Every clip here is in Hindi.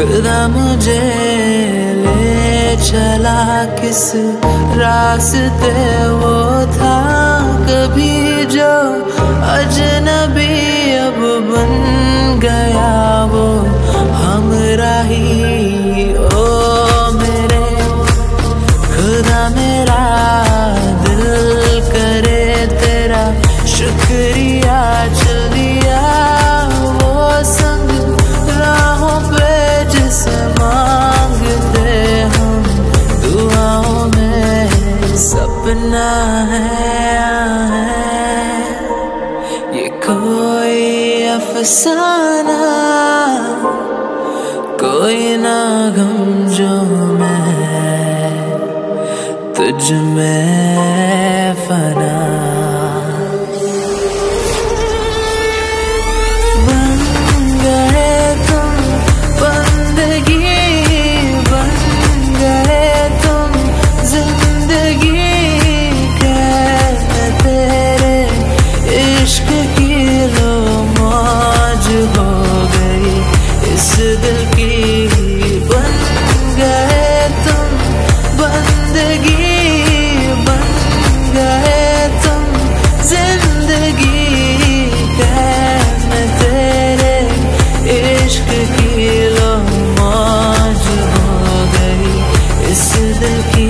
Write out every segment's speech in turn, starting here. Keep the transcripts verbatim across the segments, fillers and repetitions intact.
खुदा मुझे ले चला किस रास्ते वो था कभी जो अजनबी अब बन गया वो हमराही। ओ मेरे खुदा मेरा दिल करे तेरा शुक्रिया चल दिया वो संग राहों पे जिसे मांगते हम दुआओं में सपना है, ये कोई अफसाना कोई ना गम जो मैं तुझ में फना। बन गए तुम बंदगी, बन गए तुम जिंदगी, कैद तेरे इश्क की लो मौज हो गई इस दिल की। बन गए तुम बंदगी, बन गए तुम जिंदगी, कैद में तेरे इश्क की लो मौज हो गई इस दिल की।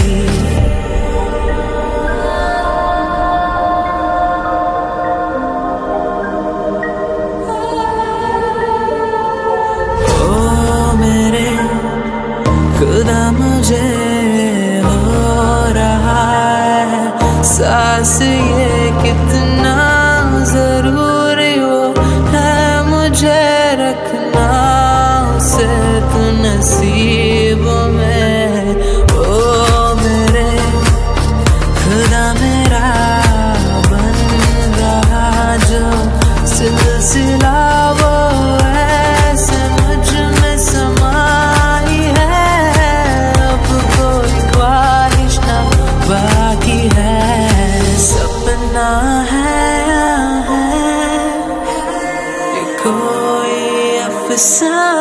खुदा मुझे हो रहा है सांस ये कितना जरूरी वो है मुझे रखना उसे तू नसीबों में। ओ मेरे खुदा मेरा बन रहा जो सिलसिला वो ऐसे मुझ में समाई है, बाकी है सपना है, है ये कोई अफसाना।